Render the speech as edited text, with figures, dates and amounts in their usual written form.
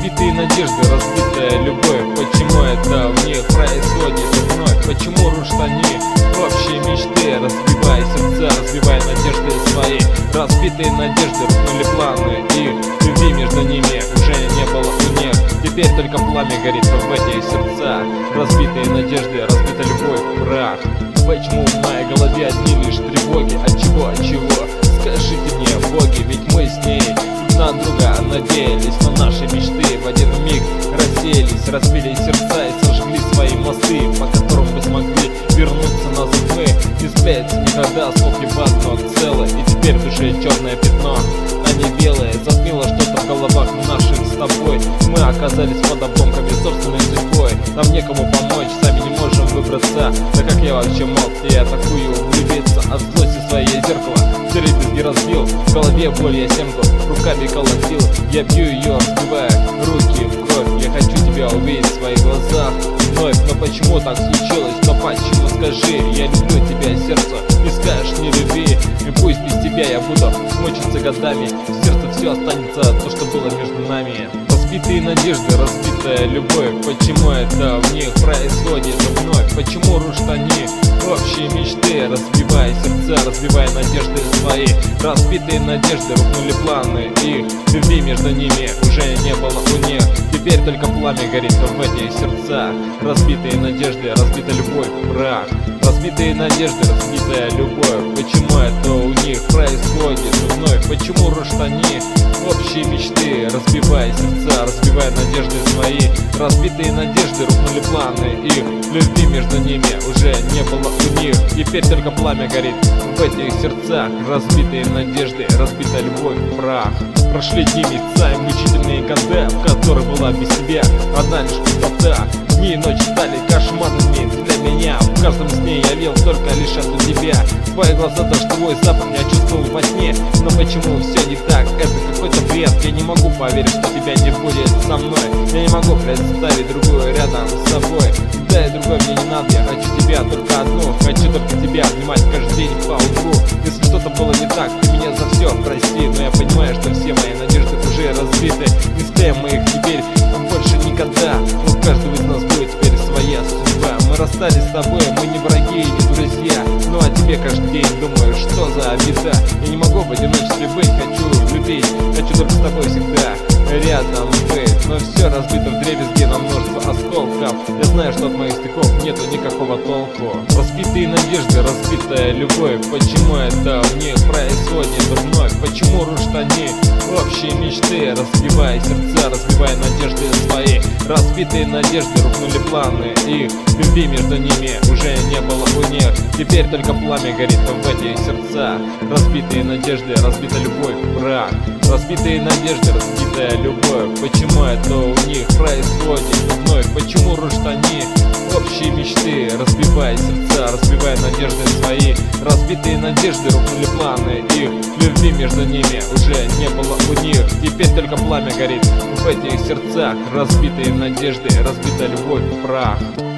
Разбитые надежды, разбитая любовь. Почему это в них происходит вновь? Почему рушат они общие мечты, разбивая сердца, разбивая надежды свои? Разбитые надежды, рухнули планы, и любви между ними уже не было у них. Теперь только пламя горит в этих сердцах. Разбитые надежды, разбита любовь, прах. Почему в моей голове одни лишь тревоги? От чего, от чего? Скажите мне, боги, ведь мы с ней на друга надеялись, но наши мечты в один миг рассеялись, разбили сердца и сожгли свои мосты, по которым мы смогли вернуться назад. Мы не сплется никогда, слов не в одно целое, и теперь в душе черное пятно, а не белое. Затмило что-то в головах наших с тобой. Мы оказались под обломками собственной судьбой. Нам некому помочь, сами не можем выбраться. Да как я вообще мог, я такую влюбиться? От злости своей зеркало вдребезги разбил. В голове боль, я семку руками колотил. Я бью ее, разбивая руки в кровь. Я хочу тебя увидеть в своих глазах вновь. Но почему так случилось? Но почему, скажи? Я люблю тебя, сердце, не скажешь не люби. И пусть без тебя я буду мучиться годами. В сердце все останется то, что было между нами. Разбитые надежды, разбитая любовь. Почему это в них происходит вновь? Почему рушат они общие мечты, разбивая сердца, разбивая надежды свои? Разбитые надежды, рухнули планы, и любви между ними уже не было у них. Теперь только пламя горит в этих сердцах. Разбитые надежды, разбита любовь, прах. Разбитые надежды, разбитая любовь. Почему это у них происходит вновь? Почему рушат они общие мечты, разбивая сердца, разбивая надежды свои? Разбитые надежды, рухнули планы, и любви между ними уже не было у них. Теперь только пламя горит в этих сердцах. Разбитые надежды, разбитая любовь, прах. Прошли дни, месяца и мучительные годы, в которых была без тебя одна лишь пустота. Дни и ночи стали кошмарными для меня. В каждом сне я видел только лишь одну тебя. Твои глаза, даже твой запах я чувствовал во сне. Но почему все не так? Это какой-то бред. Я не могу поверить, что тебя не будет со мной. Я не могу представить другую рядом с собой. Да и другой мне не надо, я хочу тебя только одну. Хочу только тебя обнимать каждый день по утру. Если что-то было не так, ты меня за все прости. Но я понимаю, что все мои надежды уже разбиты. Не склеим мы их теперь больше никогда. У каждого из нас будет теперь своя судьба. Мы расстались с тобой, мы не враги и не друзья. Ну а тебе каждый день думаю, что за обида. Я не могу в одиночестве быть, хочу любить. Хочу только с тобой всегда рядом быть. Но все разбито вдребезги на множество осколков. Я знаю, что от моих стихов нету никакого толку. Разбитые надежды, разбитая любовь. Почему это в них происходит вновь? Почему рушат они общие мечты, разбивая сердца, разбивая надежды свои? Разбитые надежды, рухнули планы, и любви между ними уже не было у них. Теперь только пламя горит в этих сердцах. Разбитые надежды, разбита любовь, прах. Разбитые надежды, разбитая любовь. Почему это у них происходит вновь? Почему рушат они общие мечты, разбивая сердца, разбивая надежды свои? Разбитые надежды, рухнули планы, и любви между ними уже не было у них. Теперь только пламя горит в этих сердцах. Разбитые надежды, разбита любовь, прах.